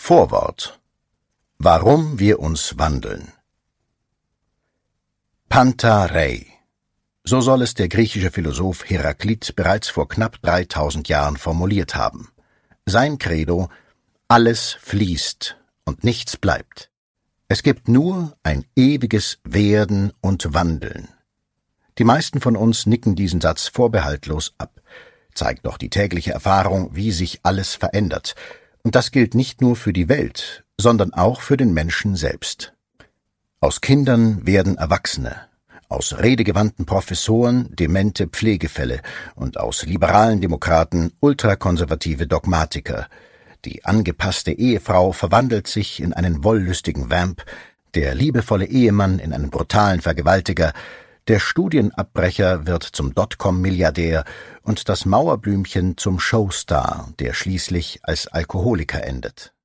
Vorwort. Warum wir uns wandeln. Panta rei. So soll es der griechische Philosoph Heraklit bereits vor knapp 3000 Jahren formuliert haben. Sein Credo: Alles fließt und nichts bleibt. Es gibt nur ein ewiges Werden und Wandeln. Die meisten von uns nicken diesen Satz vorbehaltlos ab. Zeigt doch die tägliche Erfahrung, wie sich alles verändert. Und das gilt nicht nur für die Welt, sondern auch für den Menschen selbst. Aus Kindern werden Erwachsene, aus redegewandten Professoren demente Pflegefälle und aus liberalen Demokraten ultrakonservative Dogmatiker. Die angepasste Ehefrau verwandelt sich in einen wollüstigen Vamp, der liebevolle Ehemann in einen brutalen Vergewaltiger, der Studienabbrecher wird zum Dotcom-Milliardär und das Mauerblümchen zum Showstar, der schließlich als Alkoholiker endet.